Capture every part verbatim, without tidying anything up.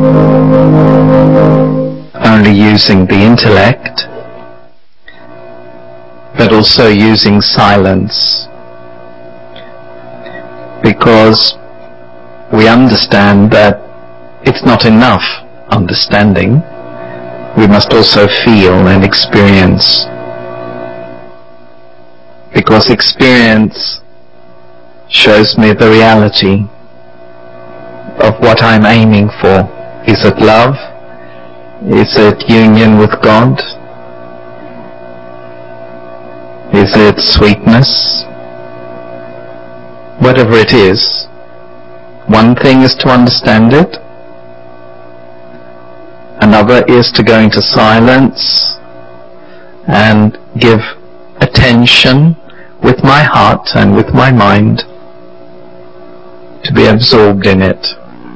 only using the intellect, but also using silence, because we understand that it's not enough understanding. We must also feel and experience, because experience shows me the reality of what I'm aiming for. Is it love? Is it union with God? Is it sweetness? Whatever it is, one thing is to understand it, another is to go into silence and give attention with my heart and with my mind to be absorbed in it.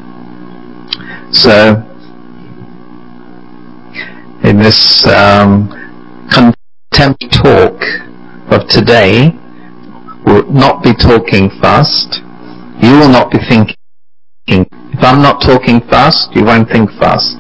So, in this um, contempt talk of today, we'll not be talking fast. You will not be thinking. If I'm not talking fast, you won't think fast.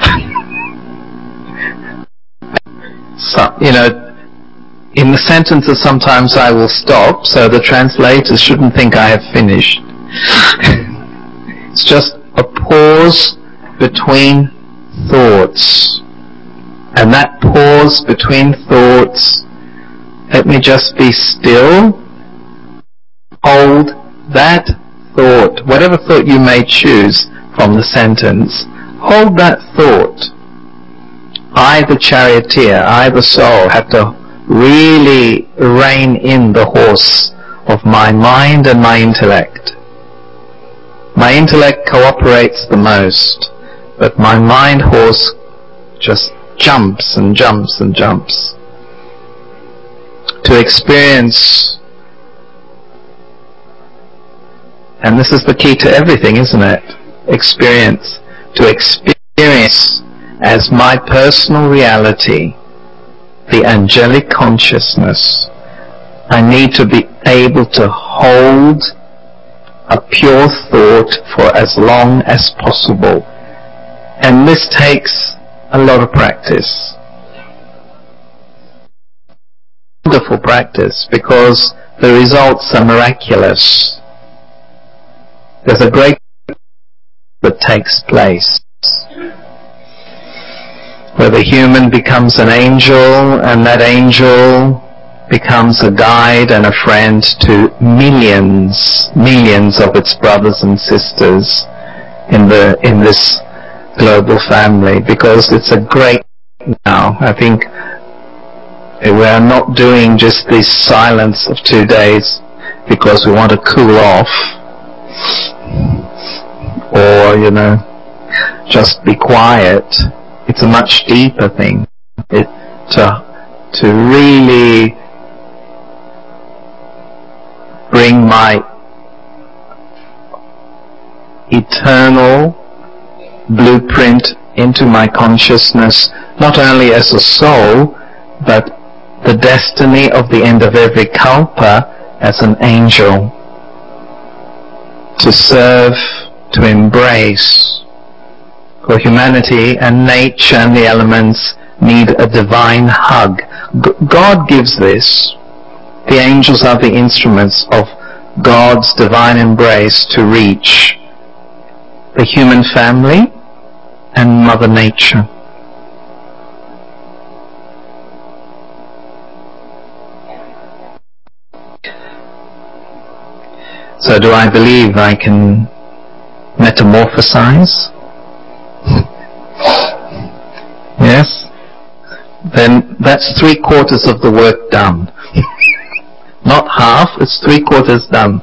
So, you know, in the sentences sometimes I will stop, so the translators shouldn't think I have finished. It's just a pause between thoughts. And that pause between thoughts, let me just be still, hold that thought, whatever thought you may choose from the sentence, hold that thought. I, the charioteer, I, the soul, have to really rein in the horse of my mind and my intellect. My intellect cooperates the most, but my mind horse just jumps and jumps and jumps. To experience, and this is the key to everything, isn't it? Experience. To experience as my personal reality, the angelic consciousness, I need to be able to hold a pure thought for as long as possible. And this takes a lot of practice. Wonderful practice, because the results are miraculous. There's a great that takes place, where the human becomes an angel, and that angel becomes a guide and a friend to millions, millions of its brothers and sisters in the in this global family, because it's a great now. I think we are not doing just this silence of two days because we want to cool off, or, you know, just be quiet. It's a much deeper thing. It, to, to really bring my eternal blueprint into my consciousness, not only as a soul, but the destiny of the end of every kalpa as an angel, to serve, to embrace. For humanity and nature and the elements need a divine hug. G- God gives this. The angels are the instruments of God's divine embrace to reach the human family and Mother Nature. So do I believe I can metamorphosize? Yes? Then that's three quarters of the work done. Not half, it's three quarters done.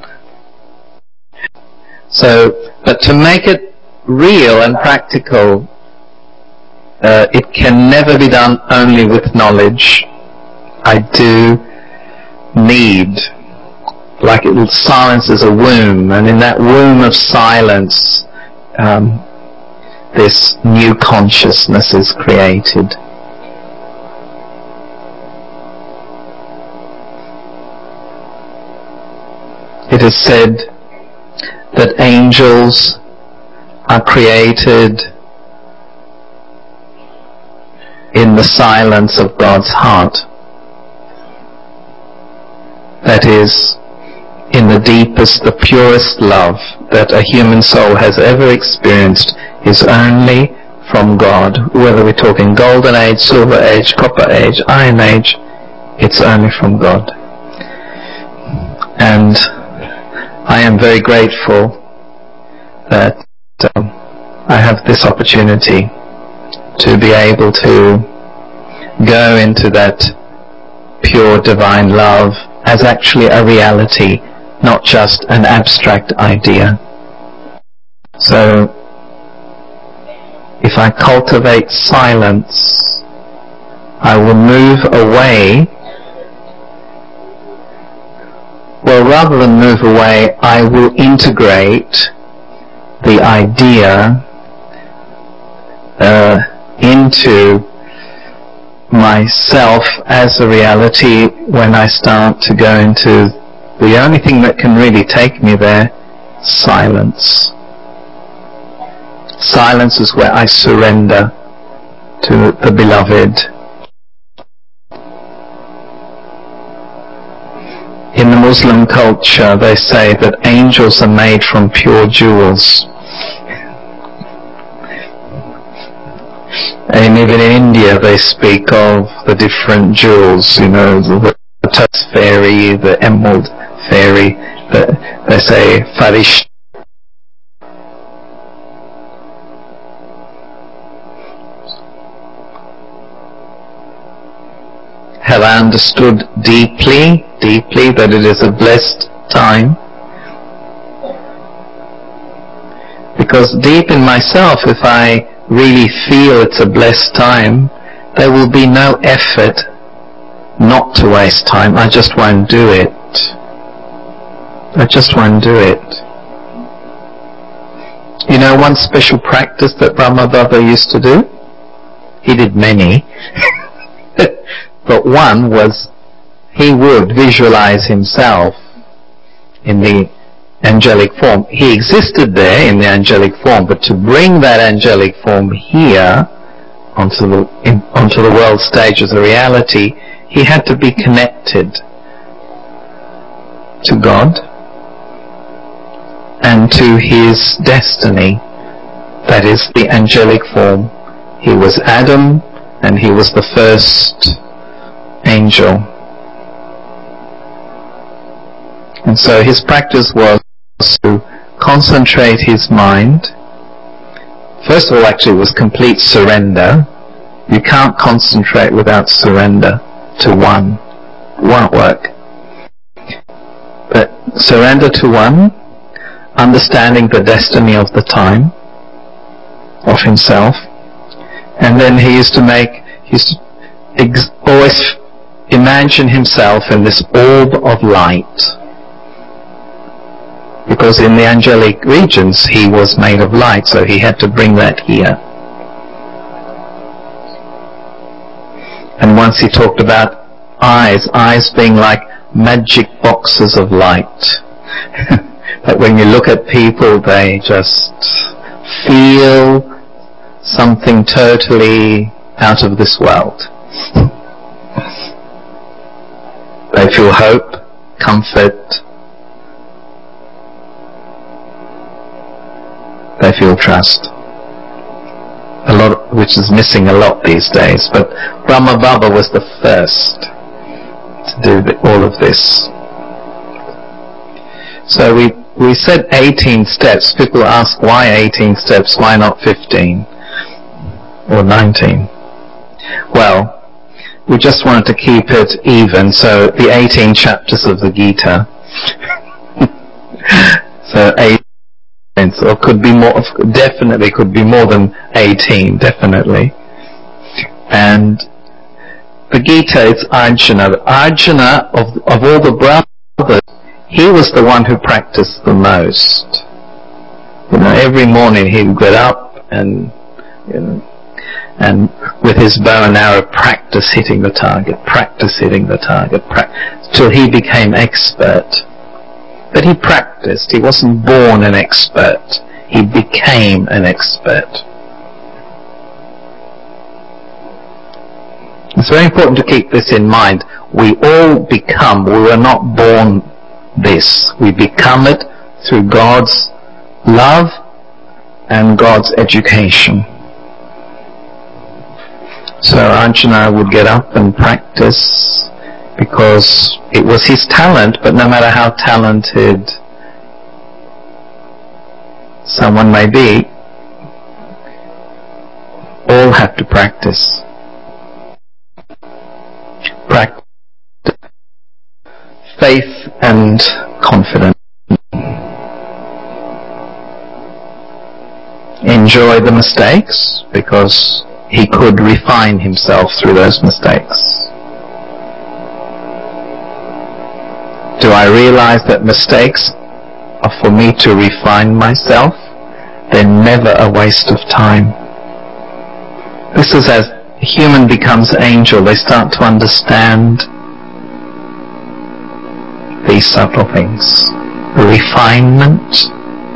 So, but to make it real and practical, uh, it can never be done only with knowledge. I do need, like it, silence is a womb, and in that womb of silence, um, this new consciousness is created. It is said that angels are created in the silence of God's heart. That is, in the deepest, the purest love that a human soul has ever experienced is only from God. Whether we're talking golden age, silver age, copper age, iron age, it's only from God. And I am very grateful that um, I have this opportunity to be able to go into that pure divine love as actually a reality, not just an abstract idea. So, if I cultivate silence, I will move away. Well, rather than move away, I will integrate the idea uh, into myself as a reality when I start to go into the only thing that can really take me there, silence. Silence is where I surrender to the beloved. In the Muslim culture, they say that angels are made from pure jewels. And even in India, they speak of the different jewels, you know, the Lotus fairy, the emerald fairy, the, they say Farish. Have I understood deeply, deeply that it is a blessed time? Because deep in myself, if I really feel it's a blessed time, there will be no effort not to waste time. I just won't do it. I just won't do it. You know one special practice that Brahma Baba used to do? He did many. But one was, he would visualize himself in the angelic form. He existed there in the angelic form, but to bring that angelic form here onto the in, onto the world stage as a reality, he had to be connected to God and to his destiny. That is the angelic form. He was Adam, and he was the first angel. And so his practice was to concentrate his mind. First of all, actually, it was complete surrender. You can't concentrate without surrender to one. It won't work. But surrender to one, understanding the destiny of the time, of himself. And then he used to make, he used to ex- always imagine himself in this orb of light. Because in the angelic regions he was made of light, so he had to bring that here. And once he talked about eyes, eyes being like magic boxes of light. That when you look at people, they just feel something totally out of this world. They feel hope, comfort. They feel trust. A lot, which is missing a lot these days. But Brahma Baba was the first to do the, all of this. So we we said eighteen steps. People ask why eighteen steps, why not fifteen or nineteen? Well, we just wanted to keep it even, so the eighteen chapters of the Gita. So eight, or could be more, definitely could be more than eighteen, definitely. And the Gita, it's Arjuna. Arjuna, of, of all the brothers, he was the one who practiced the most. You know, every morning he would get up and, you know, and with his bow and arrow practice hitting the target, practice hitting the target, pra- till he became expert. But he practiced. He wasn't born an expert. He became an expert. It's very important to keep this in mind. We all become, we were not born this. We become it through God's love and God's education. So Arjuna would get up and practice because it was his talent, but no matter how talented someone may be, all have to practice. Practice faith and confidence. Enjoy the mistakes because he could refine himself through those mistakes. Do I realize that mistakes are for me to refine myself? They're never a waste of time. This is as a human becomes angel, they start to understand these subtle things. Refinement.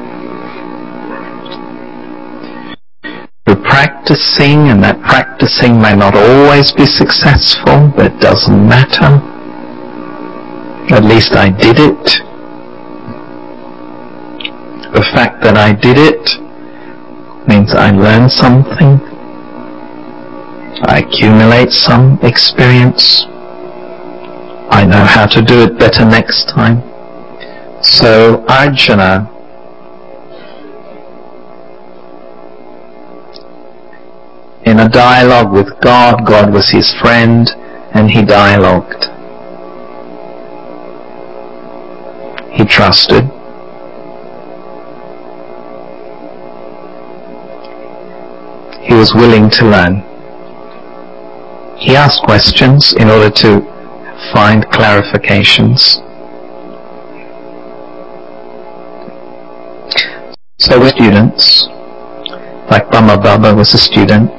Through practicing, and that practicing may not always be successful, but it doesn't matter. At least I did it. The fact that I did it means I learned something. I accumulate some experience. I know how to do it better next time. So Arjuna in a dialogue with God, God was his friend, and he dialogued. He trusted. He was willing to learn. He asked questions in order to find clarifications. So we're students, like Brahma Baba was a student.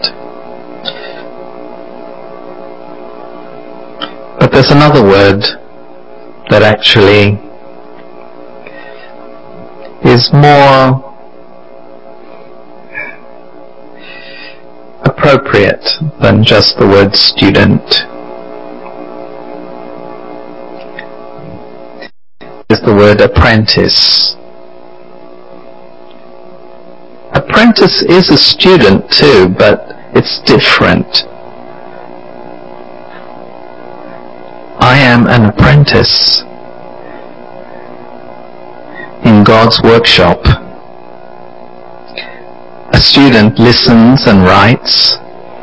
But there's another word that actually is more appropriate than just the word student. Is the word apprentice. Apprentice is a student too, but it's different. I am an apprentice in God's workshop. A student listens and writes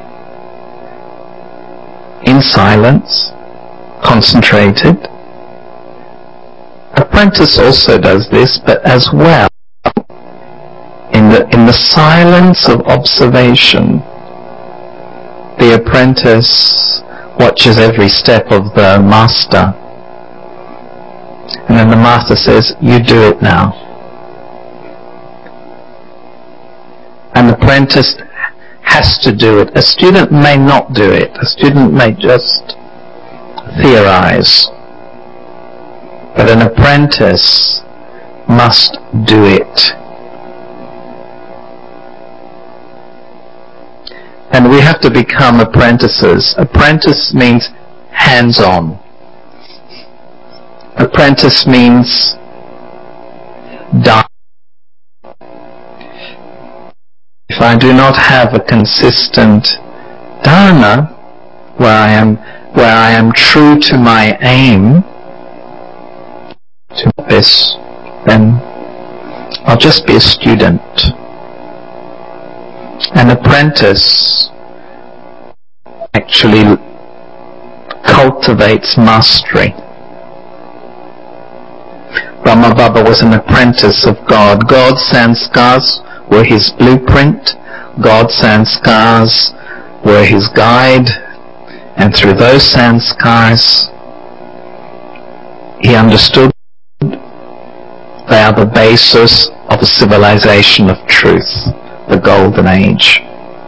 in silence, concentrated. Apprentice also does this, but as well in the in the silence of observation. The apprentice watches every step of the master, and then the master says, "You do it now." An apprentice has to do it. A student may not do it. A student may just theorize. But an apprentice must do it. And we have to become apprentices. Apprentice means hands-on. Apprentice means die. If I do not have a consistent dharana, where I am, where I am true to my aim, to this, then I'll just be a student. An apprentice actually cultivates mastery. Brahma Baba was an apprentice of God. God's sanskars were his blueprint. God's sanskars were his guide. And through those sanskars, he understood they are the basis of a civilization of truth, the Golden Age.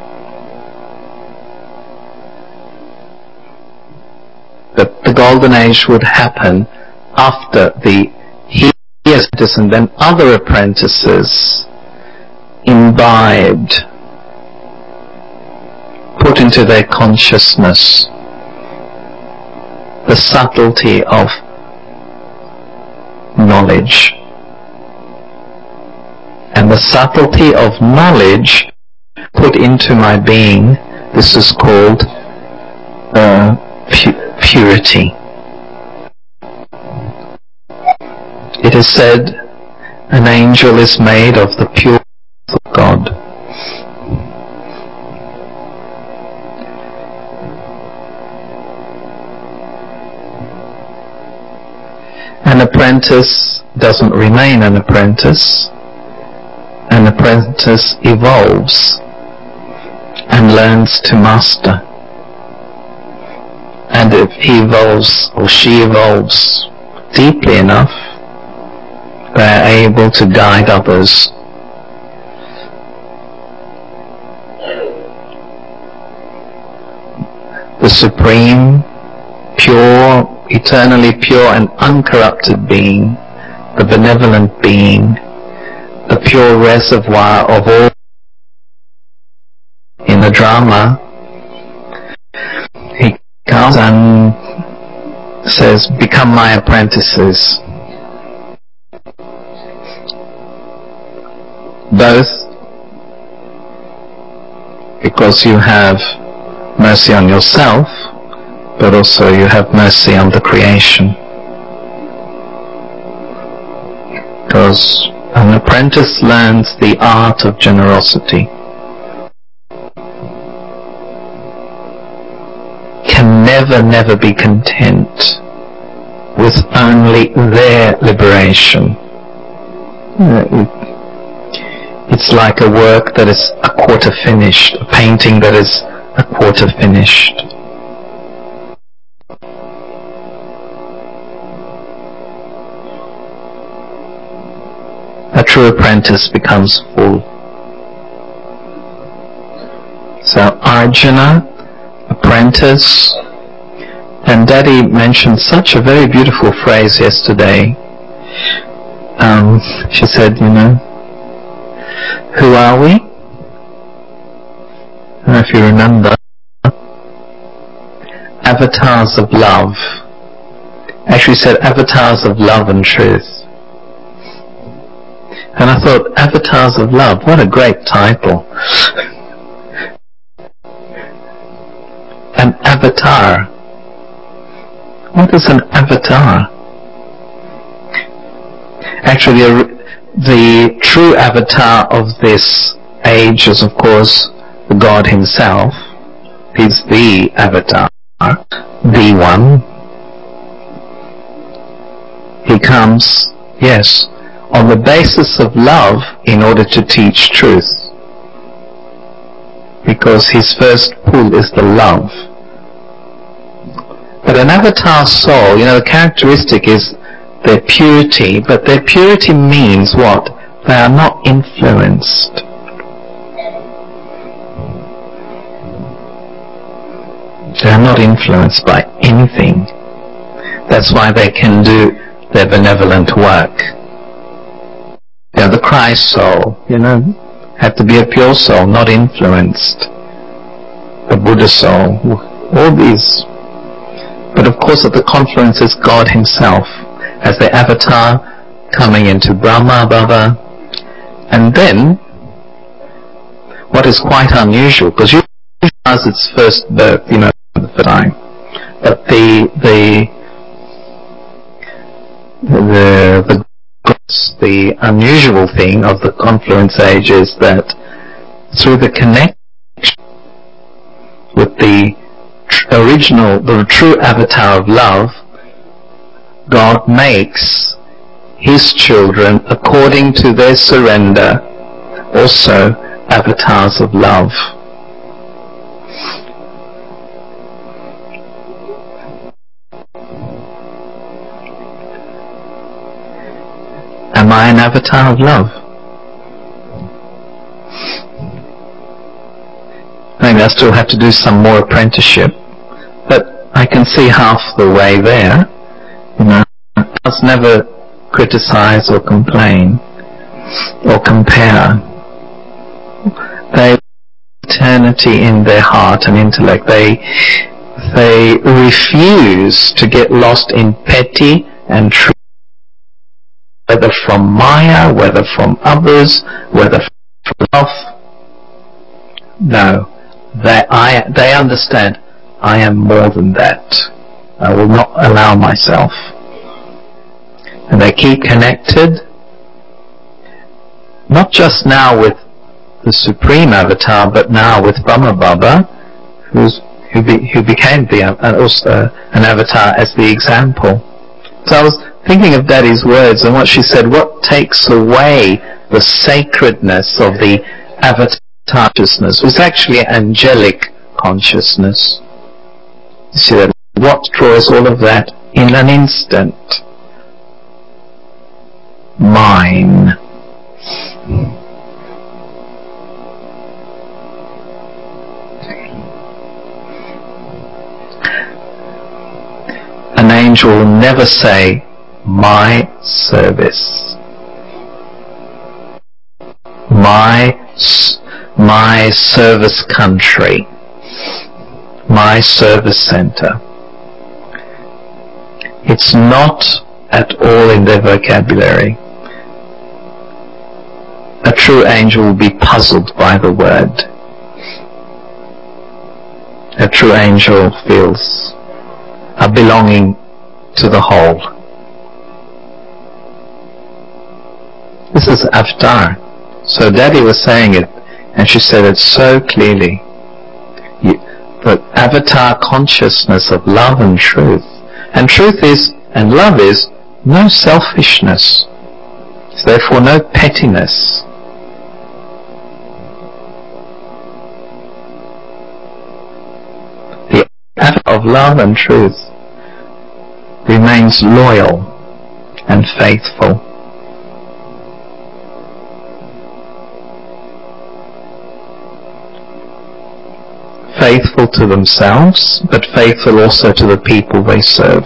That the Golden Age would happen after the he apprentice and then other apprentices imbibed, put into their consciousness the subtlety of knowledge. And the subtlety of knowledge put into my being, this is called uh, pu- purity. It is said an angel is made of the pure of God. An apprentice doesn't remain an apprentice. An apprentice evolves and learns to master. And if he evolves or she evolves deeply enough, they are able to guide others. The supreme, pure, eternally pure and uncorrupted being, the benevolent being, the pure reservoir of all in the drama, he comes and says, become my apprentices. Both because you have mercy on yourself, but also you have mercy on the creation. Because an apprentice learns the art of generosity. Can never, never be content with only their liberation. It's like a work that is a quarter finished, a painting that is a quarter finished. A true apprentice becomes full. So Arjuna, apprentice, and Daddy mentioned such a very beautiful phrase yesterday. Um, she said, you know, who are we? I don't know if you remember. Avatars of love. Actually said avatars of love and truth. And I thought, avatars of love, what a great title. An avatar. What is an avatar? Actually, the, the true avatar of this age is, of course, God himself. He's the avatar, the one. He comes, yes, on the basis of love in order to teach truth. Because his first pull is the love. But an avatar soul, you know, the characteristic is their purity, but their purity means what? They are not influenced. They are not influenced by anything. That's why they can do their benevolent work. You know, the Christ soul, you know, had to be a pure soul, not influenced. The Buddha soul, all these. But of course at the confluence is God himself as the avatar coming into Brahma Bhava. And then, what is quite unusual, because usually it has its first birth, you know, the first time. But the, the, the, the, the unusual thing of the confluence age is that through the connection with the original, the true avatar of love, God makes his children, according to their surrender, also avatars of love. Am I an avatar of love? Maybe I still have to do some more apprenticeship, but I can see half the way there. You know, I must never criticize or complain or compare. They have eternity in their heart and intellect. They they refuse to get lost in petty and true, whether from Maya, whether from others, whether from love. No, they, I, they understand I am more than that. I will not allow myself. And they keep connected, not just now with the Supreme Avatar, but now with Brahma Baba, who's, who, be, who became the, uh, also an avatar as the example. So I was thinking of Daddy's words and what she said, what takes away the sacredness of the avatar consciousness was actually angelic consciousness. You see that? What destroys all of that in an instant? Mine. An angel will never say, my service. My, my service country. My service center. It's not at all in their vocabulary. A true angel will be puzzled by the word. A true angel feels a belonging to the whole. This is avatar. So Daddy was saying it, and she said it so clearly. You, the avatar consciousness of love and truth. And truth is, and love is, no selfishness. So therefore no pettiness. The avatar of love and truth remains loyal and faithful. Faithful to themselves, but faithful also to the people they serve.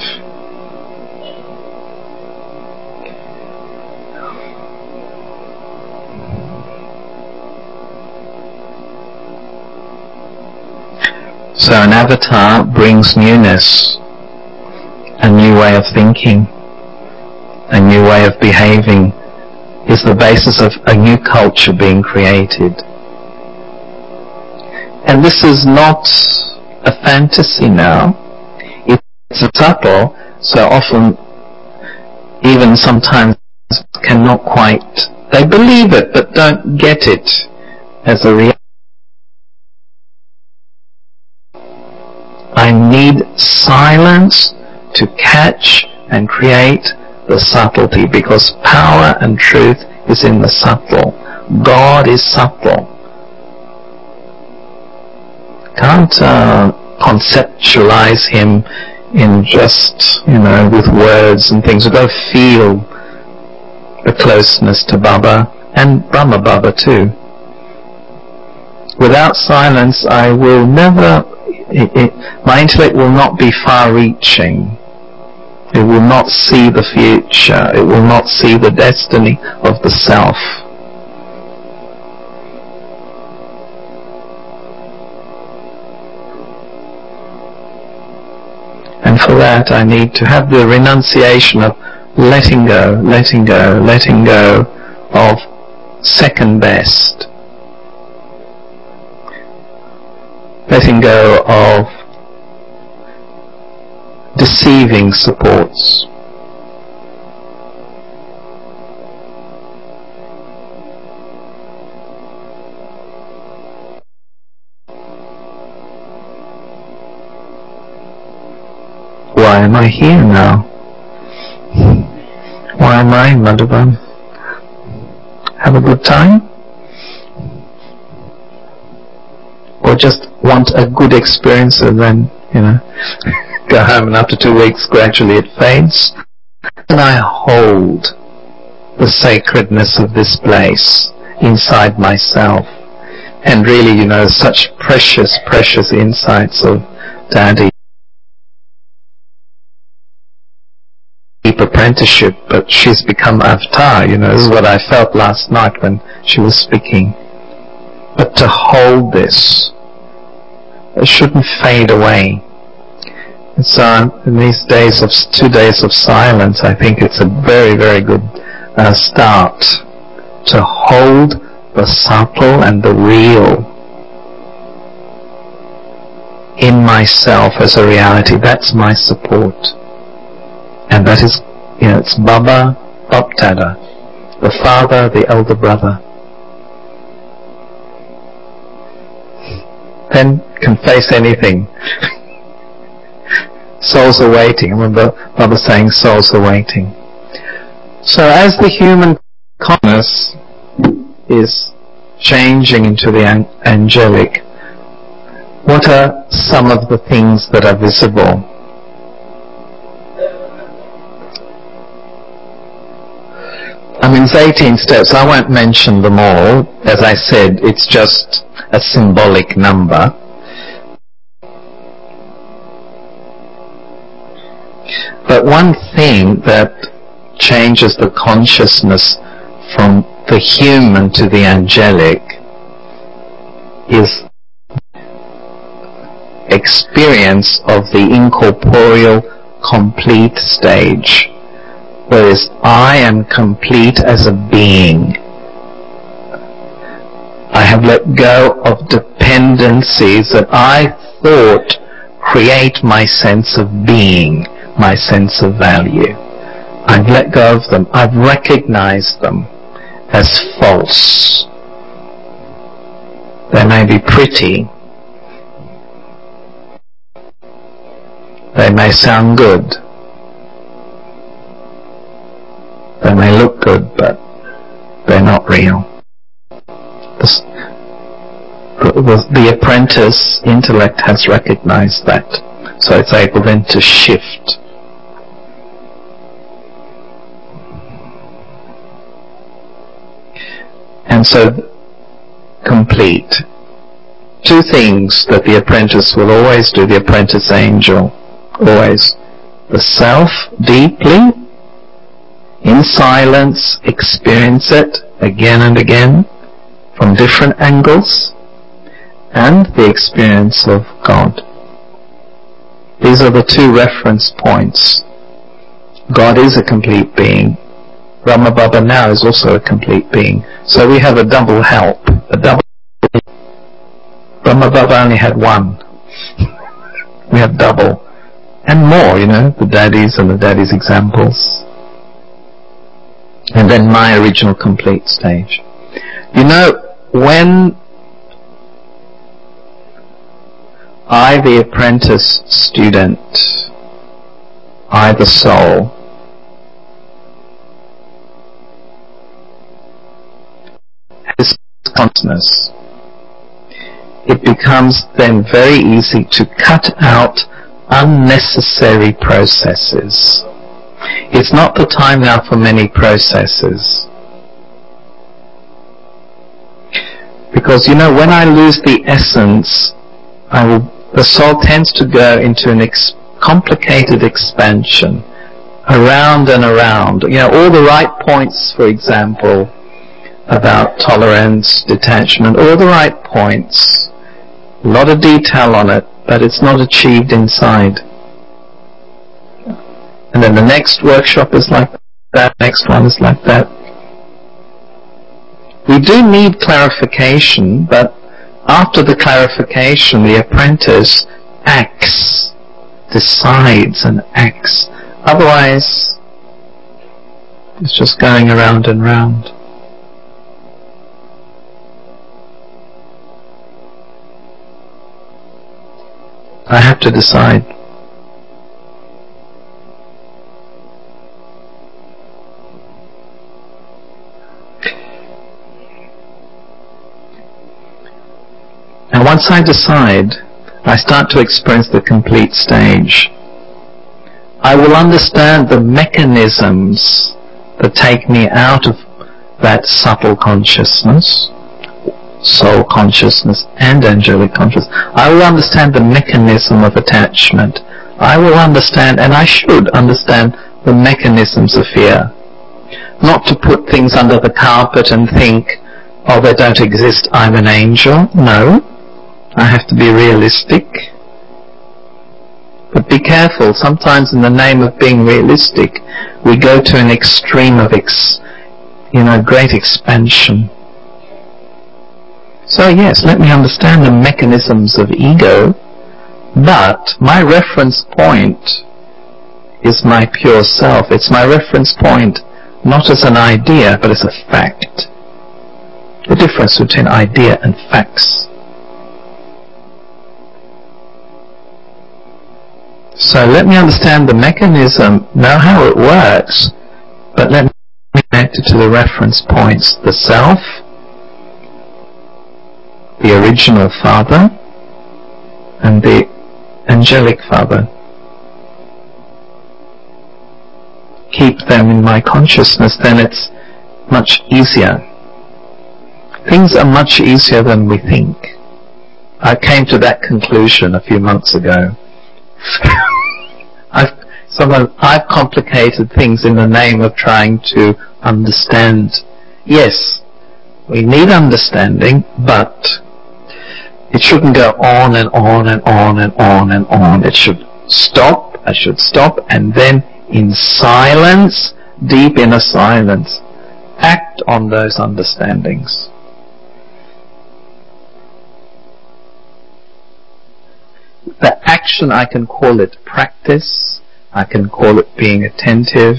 So an avatar brings newness, a new way of thinking, a new way of behaving, is the basis of a new culture being created. And this is not a fantasy now. It's subtle, so often even sometimes cannot quite, they believe it but don't get it as a reality. I need silence to catch and create the subtlety, because power and truth is in the subtle. God is subtle. Can't uh, conceptualize him in just, you know, with words and things. We've got to feel the closeness to Baba and Brahma Baba too. Without silence, I will never, it, it, my intellect will not be far-reaching. It will not see the future. It will not see the destiny of the self. And for that I need to have the renunciation of letting go, letting go, letting go of second best. Letting go of deceiving supports. Why am I here now? Why am I, Madhavan? Have a good time? Or just want a good experience and then, you know, go home, and after two weeks gradually it fades? And I hold the sacredness of this place inside myself. And really, you know, such precious, precious insights of Daddy. Deep apprenticeship, but she's become avatar, you know, this is what I felt last night when she was speaking. But to hold this, it shouldn't fade away. So in these days of two days of silence, I think it's a very, very good uh, start to hold the subtle and the real in myself as a reality. That's my support. And that is, you know, it's Baba, Bapdada, the father, the elder brother. Then can face anything. Souls are waiting. I remember Baba saying souls are waiting. So as the human consciousness is changing into the an- angelic, what are some of the things that are visible? I mean, it's eighteen steps. I won't mention them all. As I said, it's just a symbolic number. But one thing that changes the consciousness from the human to the angelic is experience of the incorporeal complete stage, whereas I am complete as a being. I have let go of dependencies that I thought create my sense of being, my sense of value. I've let go of them. I've recognized them as false. They may be pretty. They may sound good. They may look good, but they're not real. The, the, the apprentice intellect has recognized that, so it's able then to shift. And so, complete. Two things that the apprentice will always do, the apprentice angel, always. The self, deeply, in silence, experience it again and again, from different angles, and the experience of God. These are the two reference points. God is a complete being. Brahma Baba now is also a complete being. So we have a double help. A double. Brahma Baba only had one. We have double. And more, you know, the daddies and the daddies' examples. And then my original complete stage. You know, when I, the apprentice student, I, the soul, has consciousness, it becomes then very easy to cut out unnecessary processes. It's not the time now for many processes. Because, you know, when I lose the essence, I will, the soul tends to go into an ex- complicated expansion, around and around. You know, all the right points, for example, about tolerance, detachment, all the right points, a lot of detail on it, but it's not achieved inside. And then the next workshop is like that, next one is like that. We do need clarification, but after the clarification, the apprentice acts, decides and acts. Otherwise, it's just going around and round. I have to decide. And once I decide, I start to experience the complete stage. I will understand the mechanisms that take me out of that subtle consciousness, soul consciousness and angelic consciousness. I will understand the mechanism of attachment. I will understand, and I should understand, the mechanisms of fear. Not to put things under the carpet and think, oh, they don't exist, I'm an angel. No. I have to be realistic. But be careful. careful. Sometimes in the name of being realistic, we go to an extreme of ex, you know, great expansion. So yes, let me understand the mechanisms of ego, but my reference point is my pure self. It's my reference point not as an idea, but as a fact. The difference between idea and facts. So let me understand the mechanism, know how it works, but let me connect it to the reference points, the self, the original Father, and the angelic Father. Keep them in my consciousness, then it's much easier. Things are much easier than we think. I came to that conclusion a few months ago. I've, someone, I've complicated things in the name of trying to understand. Yes, we need understanding, but it shouldn't go on and on and on and on and on. It should stop, I should stop, and then in silence, deep inner silence, act on those understandings. The action, I can call it practice, I can call it being attentive.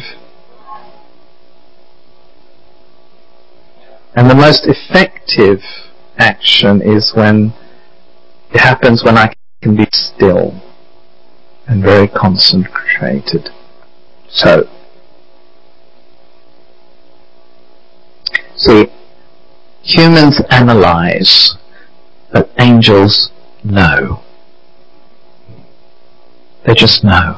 And the most effective action is when it happens when I can be still and very concentrated. So, see, humans analyze, but angels know. They just know.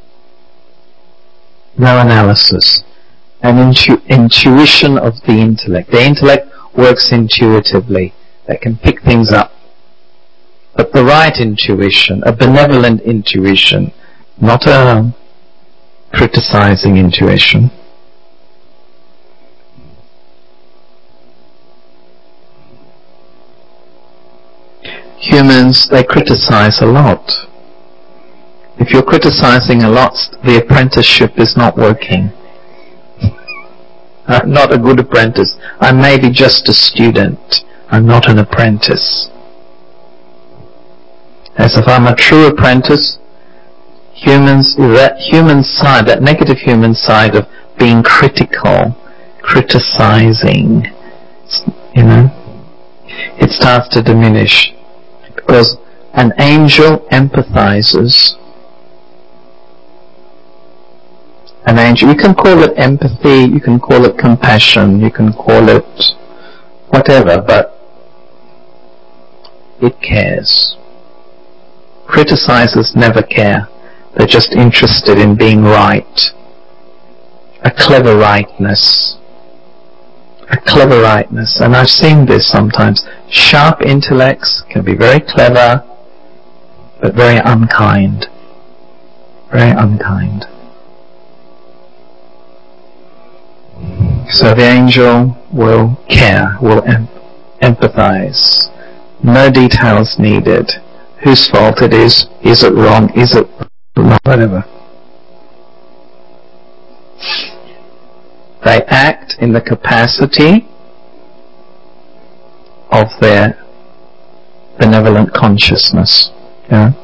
No analysis. An intu- intuition of the intellect. The intellect works intuitively. They can pick things up. But the right intuition, a benevolent intuition, not a criticizing intuition. Humans, they criticize a lot. If you're criticizing a lot, the apprenticeship is not working. I'm not a good apprentice. I may be just a student. I'm not an apprentice. As if I'm a true apprentice, humans, that human side, that negative human side of being critical, criticizing, you know, it starts to diminish. Because an angel empathizes. An angel, you can call it empathy, you can call it compassion, you can call it whatever, but it cares. Criticizers never care. They're just interested in being right. A clever rightness. A clever rightness. And I've seen this sometimes. Sharp intellects can be very clever, but very unkind. Very unkind. So the angel will care, will em- empathize. No details needed. Whose fault it is, is it wrong, is it wrong, whatever. They act in the capacity of their benevolent consciousness. Yeah?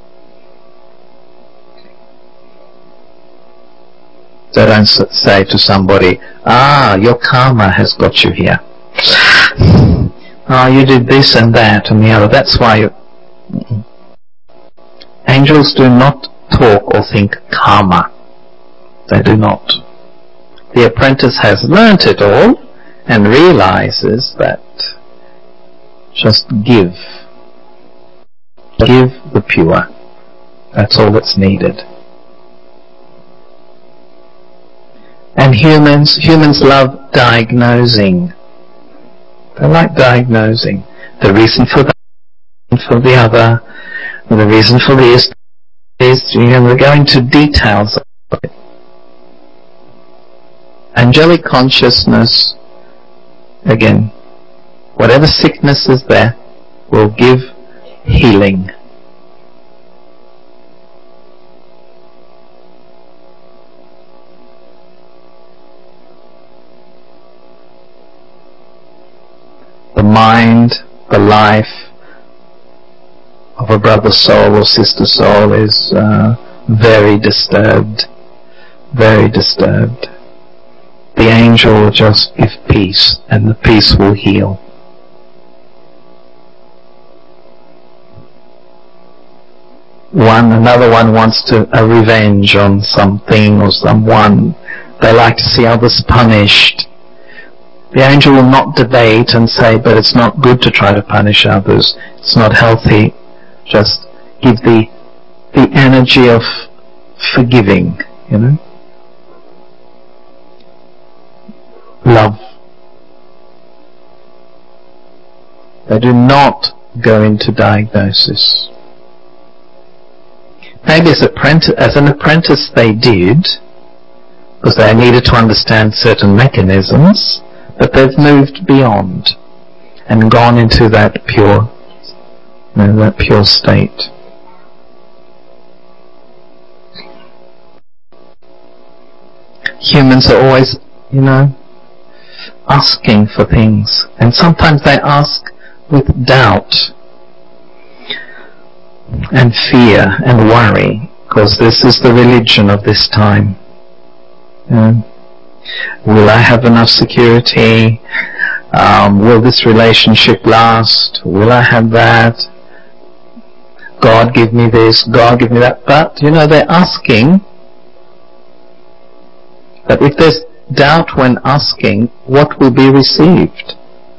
They don't say to somebody, ah, your karma has got you here. Ah, oh, you did this and that and the other. That's why you... Mm-mm. Angels do not talk or think karma. They do not. The apprentice has learnt it all and realizes that just give. Give the pure. That's all that's needed. And humans, humans love diagnosing. They like diagnosing. The reason for that, for the other, the reason for this is, you know, we're going to details of it. Angelic consciousness, again, whatever sickness is there, will give healing. mind, the life of a brother soul or sister soul is uh, very disturbed, very disturbed. The angel will just give peace, and the peace will heal. One, another one wants to a revenge on something or someone. They like to see others punished. The angel will not debate and say, but it's not good to try to punish others. It's not healthy. Just give the the energy of forgiving, you know. Love. They do not go into diagnosis. Maybe as, apprentice, as an apprentice they did, because they needed to understand certain mechanisms, but they've moved beyond and gone into that pure, you know, that pure state. Humans are always, you know, asking for things, and sometimes they ask with doubt and fear and worry, because this is the religion of this time. You know, will I have enough security? Um, will this relationship last? Will I have that? God give me this, God give me that. But, you know, they're asking. But if there's doubt when asking, what will be received?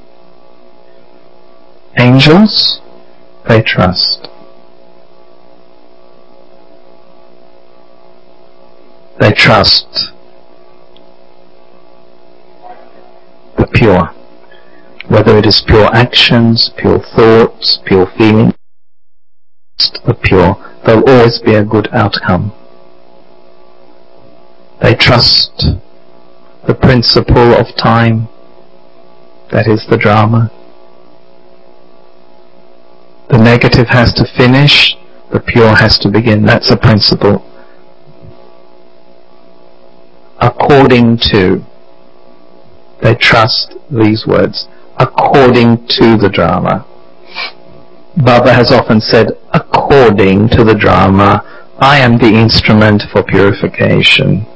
Angels, they trust. They trust the pure. Whether it is pure actions, pure thoughts, pure feelings, the pure, there'll always be a good outcome. They trust the principle of time, that is the drama. The negative has to finish, the pure has to begin. That's a principle. According to, they trust these words, according to the drama. Baba has often said, according to the drama, I am the instrument for purification.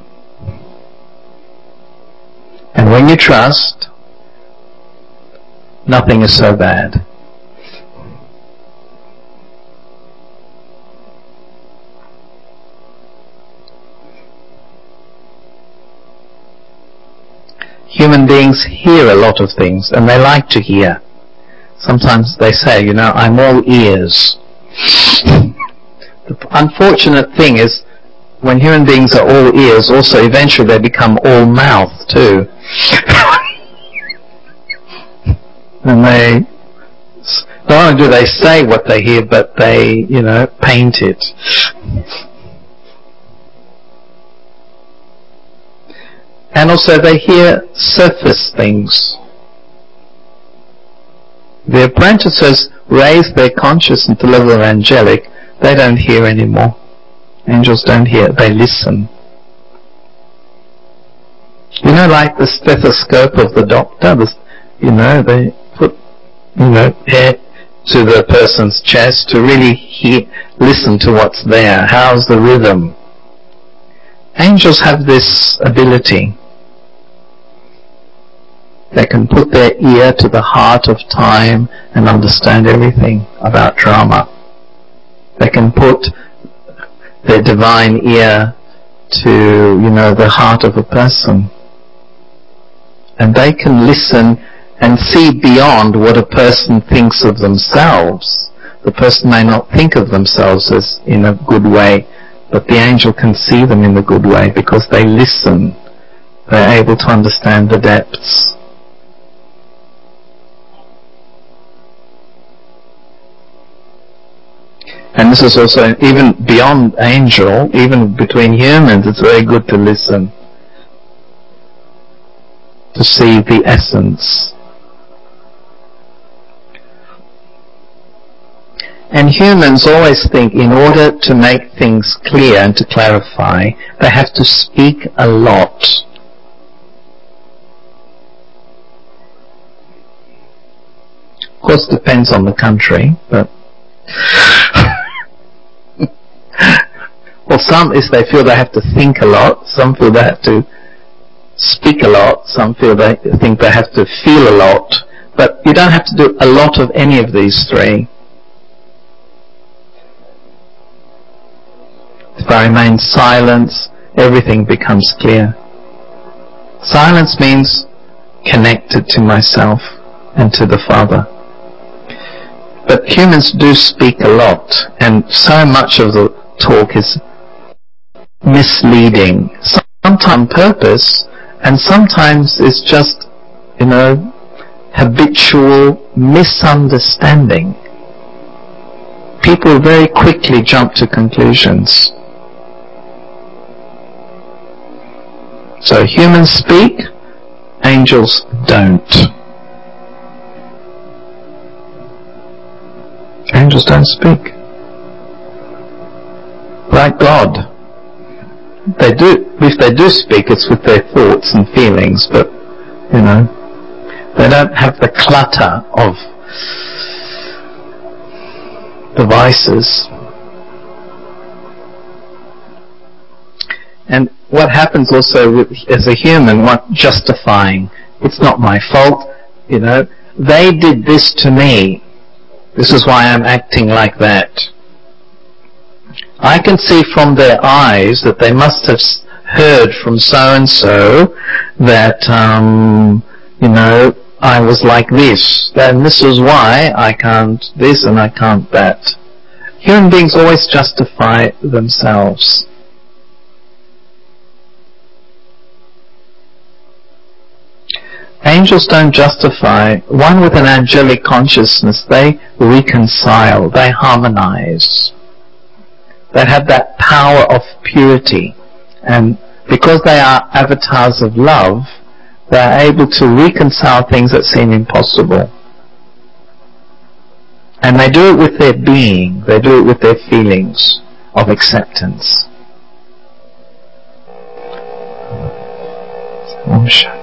And when you trust, nothing is so bad. Human beings hear a lot of things, and they like to hear. Sometimes they say, you know, I'm all ears. The unfortunate thing is, when human beings are all ears, also eventually they become all mouth too. And they, not only do they say what they hear, but they, you know, paint it. And also they hear surface things. The apprentices raise their consciousness to the level of angelic. They don't hear anymore. Angels don't hear, they listen. You know, like the stethoscope of the doctor, the, you know, they put, you know, air to the person's chest to really hear, listen to what's there. How's the rhythm? Angels have this ability. They can put their ear to the heart of time and understand everything about drama. They can put their divine ear to, you know, the heart of a person. And they can listen and see beyond what a person thinks of themselves. The person may not think of themselves as in a good way, but the angel can see them in the good way because they listen. They're able to understand the depths. And this is also, even beyond angel, even between humans, it's very good to listen, to see the essence. And humans always think in order to make things clear and to clarify, they have to speak a lot. course, depends on the country, but well, some is they feel they have to think a lot, some feel they have to speak a lot, some feel they think they have to feel a lot, but you don't have to do a lot of any of these three. If I remain silent, everything becomes clear. Silence means connected to myself and to the Father. But humans do speak a lot, and so much of the talk is misleading, sometimes on purpose, and sometimes it's just, you know, habitual misunderstanding. People very quickly jump to conclusions. So humans speak, angels don't. Angels don't speak. Like God. They do, if they do speak, it's with their thoughts and feelings, but, you know, they don't have the clutter of devices. And what happens also with, as a human, what justifying, it's not my fault, you know, they did this to me, this is why I'm acting like that. I can see from their eyes that they must have heard from so-and-so that, um, you know, I was like this, and this is why I can't this and I can't that. Human beings always justify themselves. Angels don't justify. One with an angelic consciousness, they reconcile, they harmonize. They have that power of purity. And because they are avatars of love, they are able to reconcile things that seem impossible. And they do it with their being, they do it with their feelings of acceptance. Om Shanti.